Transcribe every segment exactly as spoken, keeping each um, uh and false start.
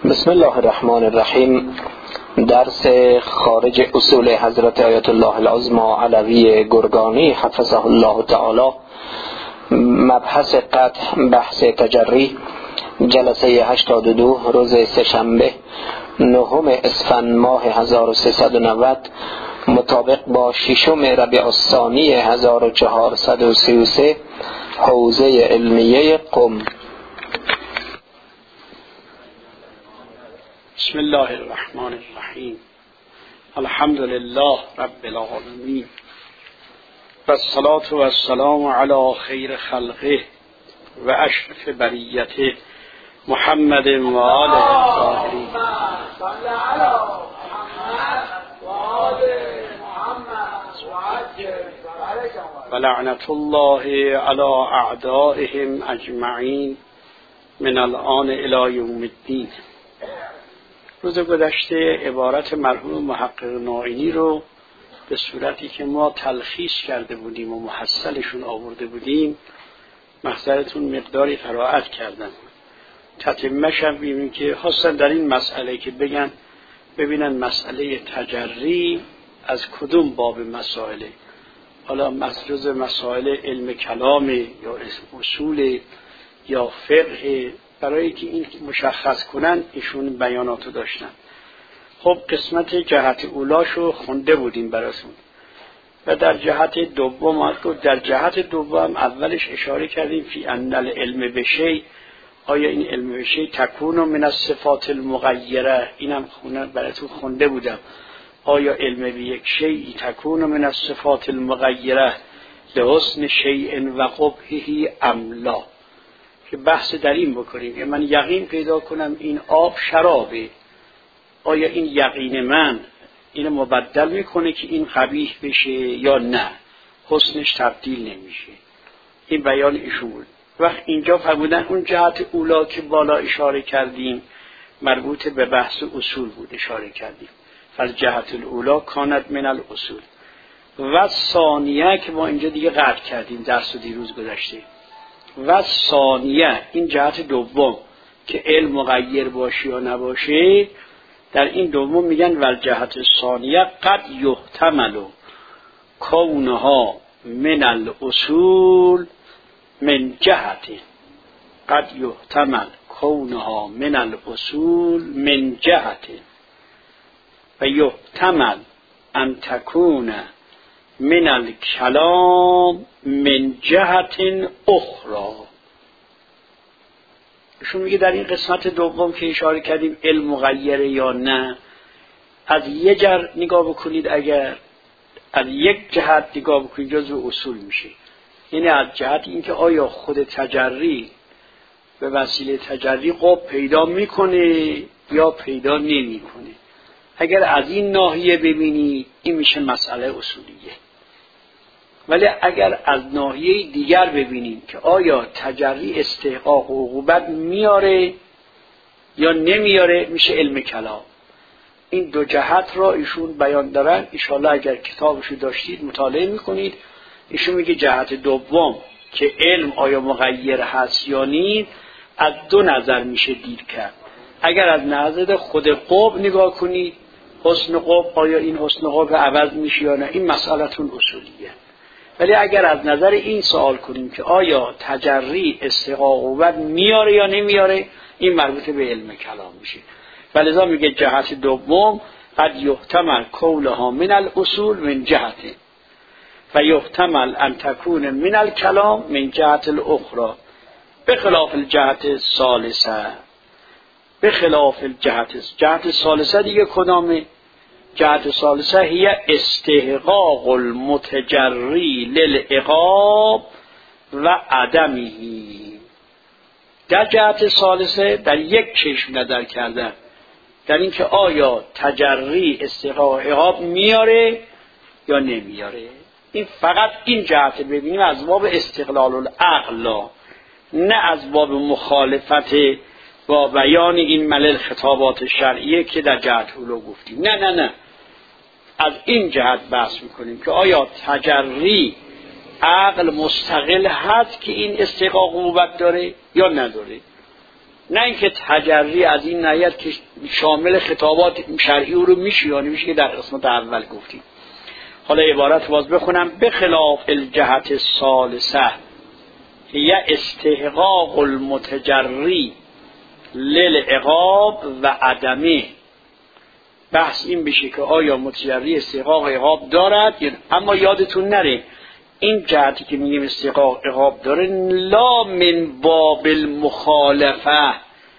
بسم الله الرحمن الرحیم. درس خارج اصول حضرت آیت الله العظمی علوی گرگانی حفظه الله تعالی، مبحث قطع بحث تجری، جلسه هشتاد و دو، روز سه‌شنبه نهم اسفند ماه هزار و سیصد و نود مطابق با ششم ربیع الثانی هزار و چهارصد و سی و سه، حوزه علمیه قم. بسم الله الرحمن الرحیم. الحمد لله رب العالمین و الصلاة و السلام علی خیر خلقه و اشرف بریته محمد و آله الطاهرین. و لعنت الله علی اعدائهم اجمعین من الآن الی یوم الدین. روز گذشته عبارت مرحوم محقق ناینی رو به صورتی که ما تلخیص کرده بودیم و محصلشون آورده بودیم، محضرتون مقداری قرائت کردم. تتمه‌ش هم ببینیم که خواستن در این مسئله که بگن ببینن مسئله تجری از کدوم باب مسائله، حالا جز مسائل علم کلام یا اصول یا فقه، برای که این مشخص کنن ایشون بیاناتو داشتن. خب قسمت جهت اولاشو خونده بودیم براتون و در جهت دوم در جهت دوم اولش اشاره کردیم فی ان العلم بشی، آیا این علم بشی تکون من الصفات المغیره، اینم خونه براتون خونده بودم. آیا علم به یک شیء تکون من الصفات المغیره لحسن شیء و قبحه ام لا، که بحث در این بکنیم که من یقین پیدا کنم این آب شرابه، آیا این یقین من اینو مبدل میکنه که این قبیح بشه یا نه، حسنش تبدیل نمیشه. این بیان ایشون بود. وقت اینجا فرمودن اون جهت اولا که بالا اشاره کردیم مربوط به بحث اصول بود، اشاره کردیم فالجهت الاولا کانت من الاصول. و ثانیه که ما اینجا دیگه قطع کردیم درس دیروز گذشته، و ثانیه این جهت دوم که علم مغیر باشه یا نباشه، در این دوم میگن ول جهت ثانیه قد یحتمل کونها من الاصول من جهت، قد یحتمل کونها من الاصول من جهت و یحتمل ان تکون من الکلام من جهت اخرى. ایشون میگه در این قسمت دوم که اشاره کردیم علم مغیره یا نه، از یه جر نگاه بکنید، اگر از یک جهت نگاه بکنید جزو اصول میشه، یعنی از جهت اینکه آیا خود تجری به وسیله تجری قوب پیدا میکنه یا پیدا نمیکنه. اگر از این ناحیه ببینی این میشه مسئله اصولیه. ولی اگر از ناحیه دیگر ببینیم که آیا تجری استحقاق و عقوبت میاره یا نمیاره، میشه علم کلام. این دو جهت را ایشون بیان دارن. ان شاءالله اگر کتابشو داشتید مطالعه میکنید. ایشون میگه جهت دوم که علم آیا مغیر هست یا نیست، از دو نظر میشه دید کرد. اگر از نظر خود قوب نگاه کنید، حسن قوب آیا این حسن قوب عوض میشه یا نه، این مسئلتون اصولیه. ولی اگر از نظر این سوال کنیم که آیا تجری استحقاق عقوبت میاره یا نمیاره، این مربوط به علم کلام میشه. ولذا میگه جهت دوم قد یحتمل کونها من الاصول من جهت و یحتمل ان تکون من الکلام من جهت الاخرى بخلاف الجهت الثالثه. بخلاف الجهت جهت ثالثه دیگه کدامه؟ جهت ثالثه هی استحقاق المتجری للعقاب و عدمهی. در جهت ثالثه در یک چشم نظر کردن در اینکه آیا تجری استحقاق عقاب میاره یا نمیاره. این فقط این جهت ببینیم از باب استقلال العقل، نه از باب مخالفت با بیان این ملل خطابات شرعیه که در جهت اولو گفتیم. نه نه نه از این جهت بحث میکنیم که آیا تجری عقل مستقل هست که این استحقاق عقوبت داره یا نداره. نه اینکه تجری از این نهیت که شامل خطابات شرعی رو میشه، یعنی میشه که در قسمت اول گفتیم. حالا عبارت باز بخونم: به خلاف الجهت الثالثه یا استحقاق المتجری للعقاب و عدمه. بحث این بشه که آیا متجری استحقاق عقاب دارد، اما یادتون نره این جهتی که میگیم استحقاق عقاب داره لا من باب المخالفه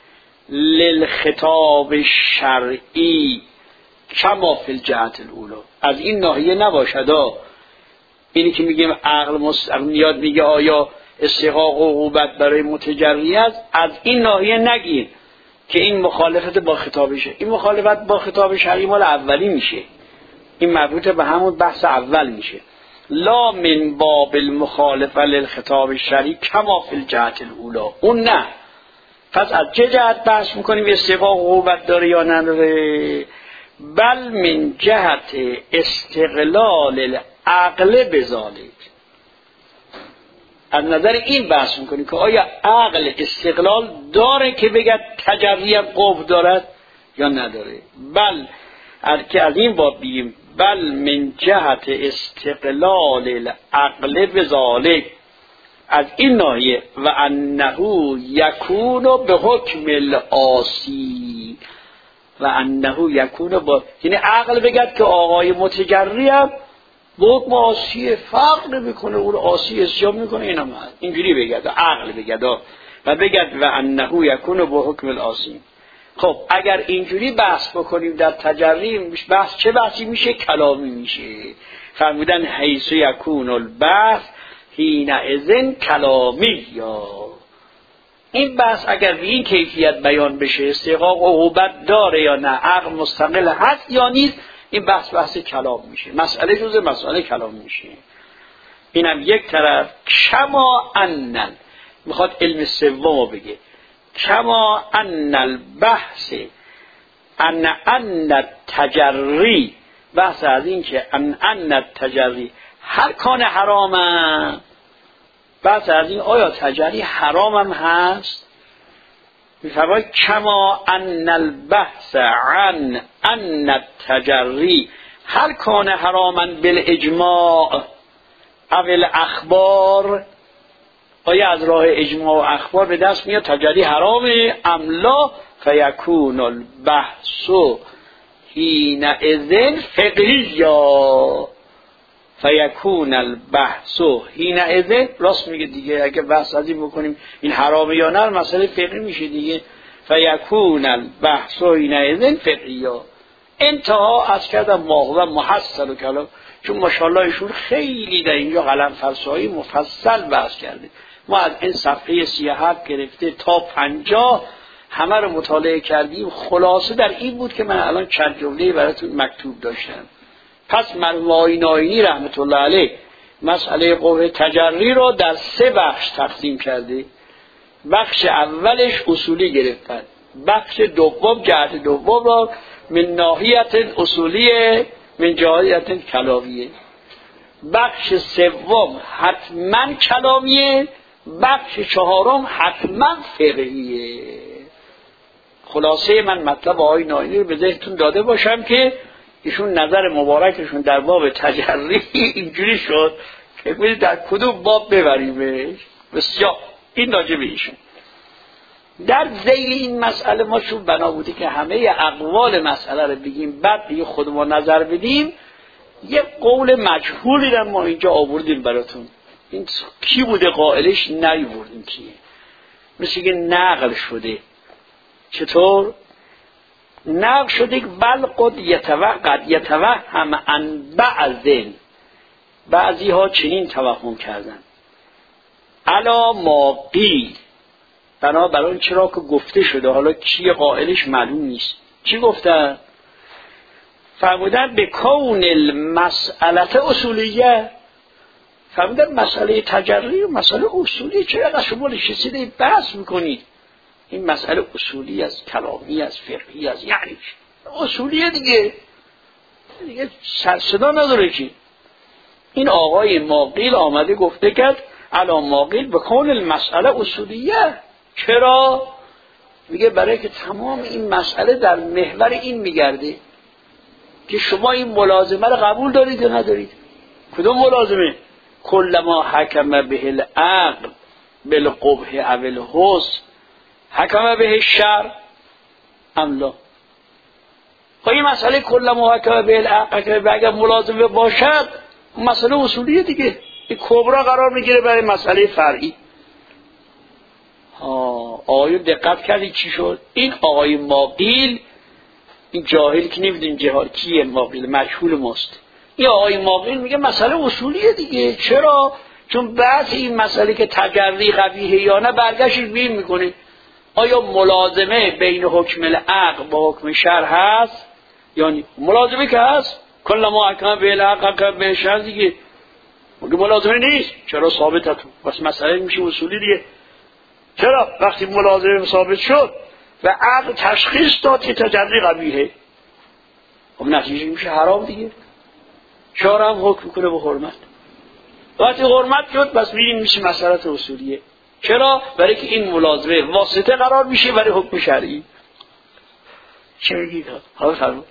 للخطاب الشرعی کما فی الجهت الاولى، از این ناحیه نباشد. اینی که میگیم عقل مستقیم یاد میگه آیا استحقاق و عقوبت برای متجری است، از این ناحیه نگیر که این مخالفت با خطاب شرعی. این مخالفت با خطاب شرعی مال اولی میشه، این مربوط به همون بحث اول میشه. لا من باب المخالفه للخطاب الشرعی کما فی الجهت الاولى، اون نه. پس از چه جهت بحث میکنیم استحقاق و عقوبت داره یا نداره؟ بل من جهت استقلال العقل بذالک، از نظر این بحث میکنیم که آیا عقل استقلال داره که بگه تجری قوه دارد یا نداره. بل که از این باب بگیم بل من جهت استقلال العقل بذالک، از این ناحیه و انه یکون به حکم العاصی، و انه یکون با، یعنی عقل بگد که آقای متجری هم به حکم عاصی فرق نمیکنه، اون عاصی اسیاب میکنه، اینا ما اینجوری بگد، عقل بگد و بگد و انه یکون به حکم العاصی. خب اگر اینجوری بحث بکنیم در تجری، بحث چه بحثی میشه؟ کلامی میشه. فرمودن حیث یکون البحث حین اذن کلامی. یا این بحث اگر به این کیفیت بیان بشه استحقاق و عقوبت داره یا نه، عقل مستقل هست یا نیست، این بحث بحث کلام میشه، مسئله جزء مسئله کلام میشه. اینم یک طرف. کما انن، میخواد علم سومو بگه، کما ان البحث ان ان تجری، بحث از این که ان ان تجری هر کان حرامه، بحث از این آیا تجری حرامم هست. میفرماید کما ان البحث عن ان تجری هر کان حراما بالاجماع او الاخبار، آیا از راه اجماع و اخبار به دست میاد تجری حرامه ام لا، فیکون البحث حین اذن فقهیا، فیکون البحث حین اذن، راست میگه دیگه، اگه بحث از این بکنیم این حرامه یا نه مسئله فقهی میشه دیگه. فیکون البحث حین اذن فقهیا. انتها از کردم ماهو محصل و کلام، چون ماشاءالله ایشون خیلی در اینجا قلم فرسایی مفصل بحث کرده. ما از این صفحه سی و هفت گرفته تا پنجاه همه رو مطالعه کردیم. خلاصه در این بود که من الان چند جمله براتون مکتوب داشتم. پس مرحوم ناینی رحمت الله علیه مسئله قوه تجری رو در سه بخش تقسیم کرده. بخش اولش اصولی گرفتن، بخش دوم جهت دوم را من ناحیت اصولیه، من جهت کلامیه، بخش سوم حتما کلامیه، بخش چهارم حتما فقهیه. خلاصه من مطلب آقای ناینی رو به ذهنتون داده باشم که ایشون نظر مبارکشون در باب تجری اینجوری شد که ببینید در کدوم باب ببریمش. بسیار این راجع به ایشون. در ذیل این مسئله ما چون بنا بوده که همه اقوال مسئله رو بگیم بعد دیگه خودمون نظر بدیم، یه قول مجهولی رو ما اینجا آوردیم براتون. این کی بوده قائلش نیوردیم کیه، مثل که نقل شده. چطور نقل شده؟ بل قد یتوقع یتوهم ان بعضن، بعضی ها چنین توهم کردن علا ما قیل، بنابراین چرا که گفته شده، حالا کی قائلش معلوم نیست. چی گفتن؟ فرمودن به کون المسئله اصولیه، فرمودن مسئله تجری و مسئله اصولی، چرا شما نشستید بحث میکنید؟ این مسئله اصولی از کلامی از فقهی از یعنی اصولیه دیگه، دیگه سرصدا نداره کی. این آقای ماقیل آمده گفته کرد علا ماقیل به کون المسئله اصولیه. چرا؟ میگه برای که تمام این مسئله در محور این میگرده که شما این ملازمه رو قبول دارید یا ندارید. کدوم ملازمه؟ کلما حکم به العقل بالقبح او الحسن حکم به الشرع ام لا. خب این مسئله کلما حکم به العقل اگر ملازمه باشد مسئله اصولیه دیگه، این کبرا قرار میگیره برای مسئله فرعی. آقایون دقت کردید چی شد؟ این آقای ماقیل، این جاهل که نمیدونیم جهال کیه ماقیل، مجهول ماست. این آقای ماقیل میگه مسئله اصولیه دیگه. چرا؟ چون بعض این مسئله که تجری قبیحه یا نه برگشت بین میکنه. آیا ملازمه بین حکم العقل با حکم شرع هست؟ یعنی ملازمه که هست کلا ما حکم به العقل حکم به شرع دیگه، مگه ملازمه نیست؟ چرا ثابتتون؟ بس مسئله میشه اصولی دیگه. چرا؟ وقتی ملازمه ثابت شد و عقل تشخیص داد که تجری قبیحه، خب نتیجه میشه حرام دیگه. شرع هم حکم کنه به حرمت. وقتی حرمت شد بس میریم میشه مسئله اصولیه. چرا؟ برای که این ملازمه واسطه قرار میشه برای حکم شرعی. چه میگید؟ حالا فرمود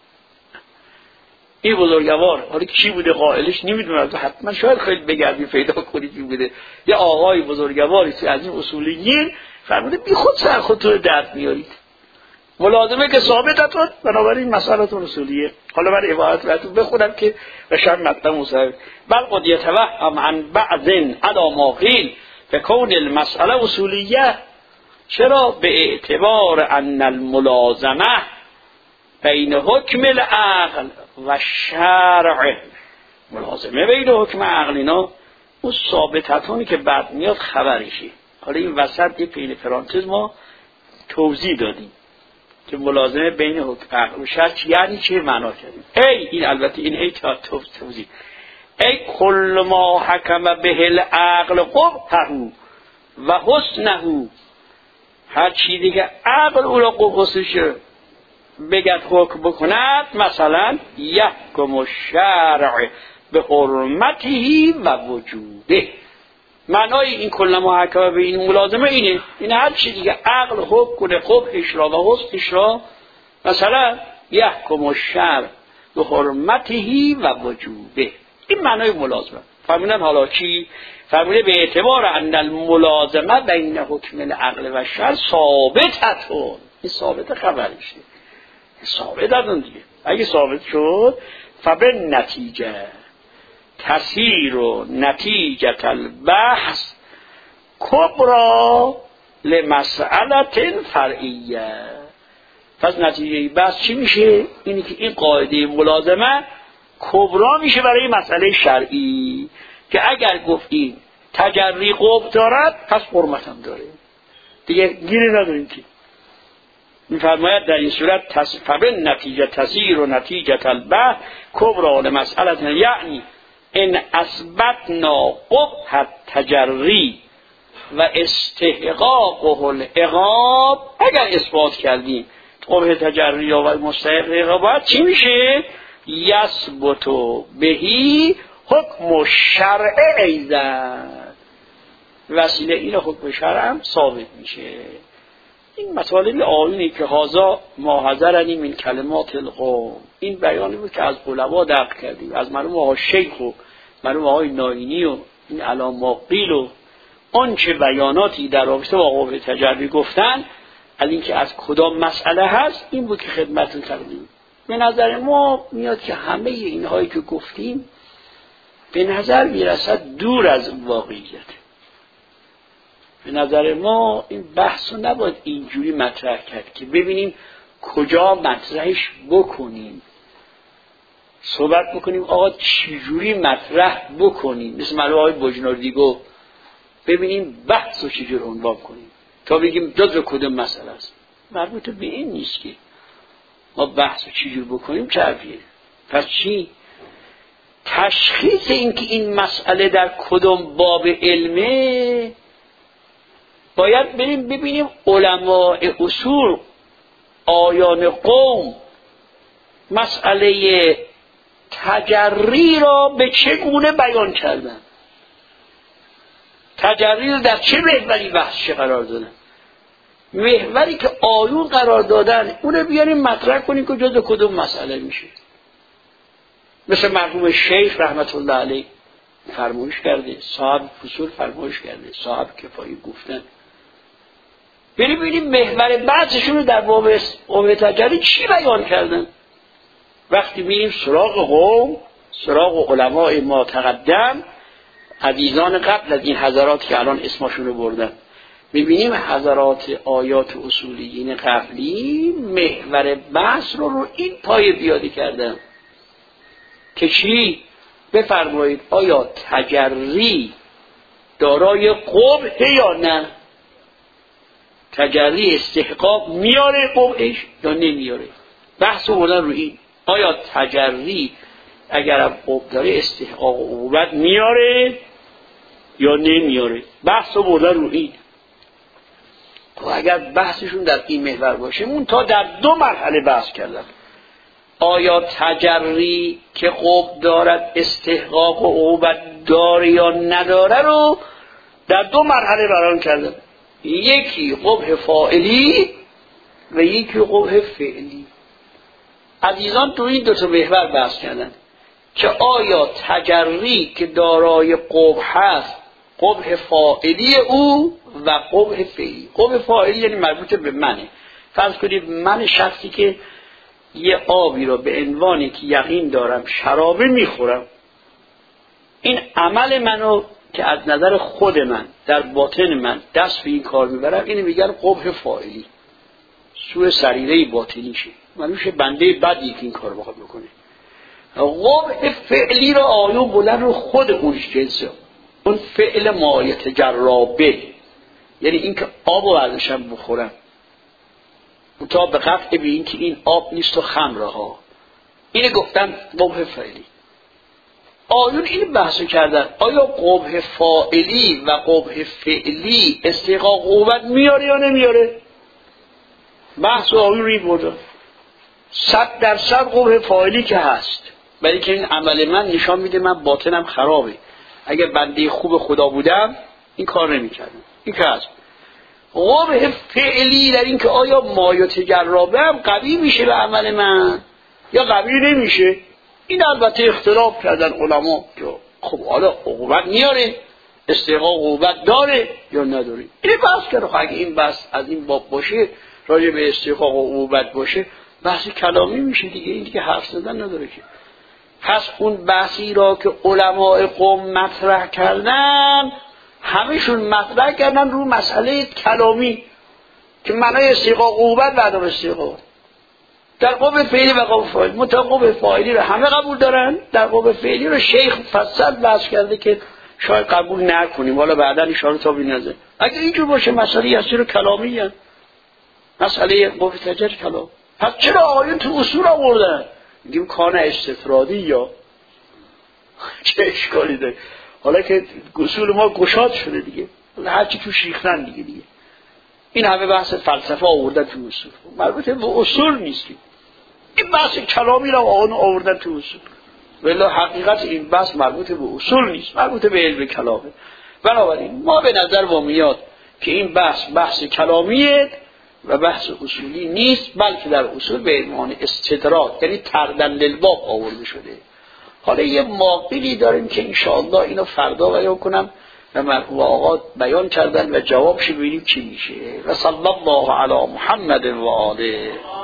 این بزرگوار، حالا کی بوده قائلش نمیدونم، حتما شاید خیلی بگردی پیدا کنید کی بوده. یه آقای بزرگواری از این اصولیین فرموده بی خود سر خودتون درد میارید. ملازمه که ثابتتون بنابراین مسئلتون اصولیه. حالا من عبارت براتون بخونم که بشن مطلب مصحح. بل قد یتوهم عن بعض علی ما قیل فکون المسئله اصولیه. چرا؟ به اعتبار ان الملازمه بین حکم العقل و شرع، ملازمه بین حکم عقل اینا اون ثابتتونی که بعد میاد خبرشه. حالا این وسط یه پین پرانتز ما توضیح دادیم که ملازمه بین حکم عقل و شرع یعنی چه معنا کردیم. ای این البته این ای تا توضیح ای کل ما حکم به العقل قبحه و حسنه، هر چیزی که عقل او را قبح حسنشه بگد حکم بکند، مثلا یحکم الشرع به حرمته و وجوده. معنای این کل ما حکم به این ملازمه اینه، این هر چیزی که عقل حکم کنه قبحش را و حسنش را، مثلا یحکم الشرع به حرمته و وجوده. این معنای ملازمه. فهمیدن حالا چی؟ فهمیده به اعتبار ان الملازمه بین حکم العقل و شرع ثابتتون. این ثابت خبرشه، ثابت دادن دیگه. اگه ثابت شد فبه نتیجه تسیر و نتیجه البحث کبرا لمسئله فرعیه. پس نتیجه بحث چی میشه؟ اینی که این قاعده ملازمه کبرا میشه برای مسئله شرعی که اگر گفتیم تجری قبح دارد پس حرمت هم داره دیگه، گیری نداریم که. میفرماید در این صورت فبه نتیجه تسیر و نتیجه البحث کبرا لمسئله، یعنی ان اثبتنا قبح التجری و استحقاقه العقاب، اگر اثبات کردیم قبح تجری و مستحق عقاب چی میشه؟ یثبت بهی حکم الشرع ایضا، وسیله این حکم شرع هم ثابت میشه. این مطالب آیونی که هازا ما حضرنی من کلمات القوم، این بیانی بود که از علما درک کردیم، از مرحوم آقای شیخ و مرحوم آقای ناینی و این علامه ماقیل و آنچه بیاناتی در رابطه با قبح تجری گفتن، از اینکه از کدام مسئله هست این بود که خدمتتون کردیم. به نظر ما میاد که همه اینهایی که گفتیم به نظر میرسد دور از واقعیت. به نظر ما این بحث رو نباید اینجوری مطرح کرد که ببینیم کجا مطرحش بکنیم، صحبت بکنیم آقا چجوری مطرح بکنیم، مثل مرحوم آقای بجنوردی گفت ببینیم بحث رو چجوری عنوان کنیم تا بگیم جزء کدوم مسئله است. مربوط به این نیست که ما بحث رو چجوری بکنیم چه حرفیه. پس چی؟ تشخیص این که این مسئله در کدوم باب علمه باید بریم ببینیم علماء اصول آیان قوم مسئله تجری را به چگونه بیان کردن، تجری را در چه محوری بحث قرار دادن. محوری که آیون قرار دادن اونو بیاریم مطرح کنیم که جز کدوم مسئله میشه. مثل مرحوم شیخ رحمت الله علیه فرمایش کرده، صاحب فصول فرمایش کرده، صاحب کفایی گفتن. بریم ببینیم محور بحثشون رو در باب قوم تجلی چی بیان کردن. وقتی میریم سراغ قوم، سراغ علمای ما تقدم، عزیزان قبل از این حضرات که الان اسمشون رو بردن، میبینیم حضرات آیات اصولیین قبلی محور بحث رو رو این پایه بیادی کردن که چی؟ بفرمایید آیا تجری دارای قبح یا نه؟ تجری استحقاق میاره قبحش یا نمیاره؟ بحث رو بردن رو این، آیا تجری اگر هم قبح داره استحقاق عقوبت میاره یا نمیاره؟ بحث رو بردن رو این. و اگر بحثشون در این محور باشه، اون تا در دو مرحله بحث کردن. آیا تجری که قبح دارد استحقاق و عقوبت داره یا نداره رو در دو مرحله بیان کردن. یکی قبح فاعلی و یکی قبح فعلی. عزیزان تو این دو تا محور بحث کردن که آیا تجری که دارای قبح هست قبح فاعلی او و قبح فعلی. قبح فاعلی یعنی مربوط به منه. فرض کنید من شخصی که یه آبی رو به عنوانی که یقین دارم شرابه میخورم، این عمل منو که از نظر خود من در باطن من دست به این کار میبرم، اینو میگن قبح فاعلی، سوء سریره باطنیشه، منوش بنده بدی که این کار بخواد بکنه. قبح فعلی رو آیون بلند رو خود اونش جنسه، اون فعل مایت جرابه، یعنی این که آب رو ازشم بخورم تا به قطع به این که این آب نیست و خمره ها، اینه گفتن قبح فعلی. آیون این بحثو کردن آیا قبح فاعلی و قبح فعلی استحقاق عقوبت میاره یا نمیاره؟ بحث آیون ری بوده صد درصد قبح فاعلی که هست، برای که این عمل من نشان میده من باطنم خرابه، اگر بنده خوب خدا بودم این کار نمیکردم. این که هست. قبح فعلی در این که آیا مایات جرابه هم قوی میشه به عمل من یا قوی نمیشه. این البته اختلاف کردن علما که خب حالا عقوبت میاره، استحقاق عقوبت داره یا نداره. این بحث کرده. اگه این بحث از این باب باشه، راجع به استحقاق عقوبت باشه، بحث کلامی میشه دیگه، این دیگه حرف زدن نداره که. پس اون بحثی را که علماء قوم مطرح کردن، همشون مطرح کردن رو مسئله کلامی که معنای استحقاق عقوبت و عدم استحقاق. در قبح فعلی و قبح فاعلی، متقبح فاعلی رو همه قبول دارن، در قبح فعلی رو شیخ فصل بحث کرده که شاید قبول نکنیم، والا بعدا اشاره تا بینازه. اگه اینجور باشه مسئله یسیر کلامی هست، مسئله قبح تجری کلام. پس چرا آیون تو اصول آوردن؟ میگیم کان استفرادی یا چه اشکالی داره؟ حالا که اصول ما گشاد شده دیگه، هرچی تو شیختن دیگه دیگه این همه بحث فلسفه آوردن تو اصول، مربوط به اصول نیست. این بحث کلامی را آن آوردن تو اصول، ولی حقیقت این بحث مربوط به اصول نیست، مربوط به علم کلامه. بنابراین ما به نظر ما میاد که این بحث بحث کلامیه و بحث اصولی نیست، بلکه در اصول به عنوان استدراک یعنی تردن للباب آورده شده. حالا یه معقلی داریم که انشاءالله اینو فردا بیان کنم و مرحوم آقا بیان کردن و جوابش ببینیم چی میشه. و صلی الله علی محمد و آله.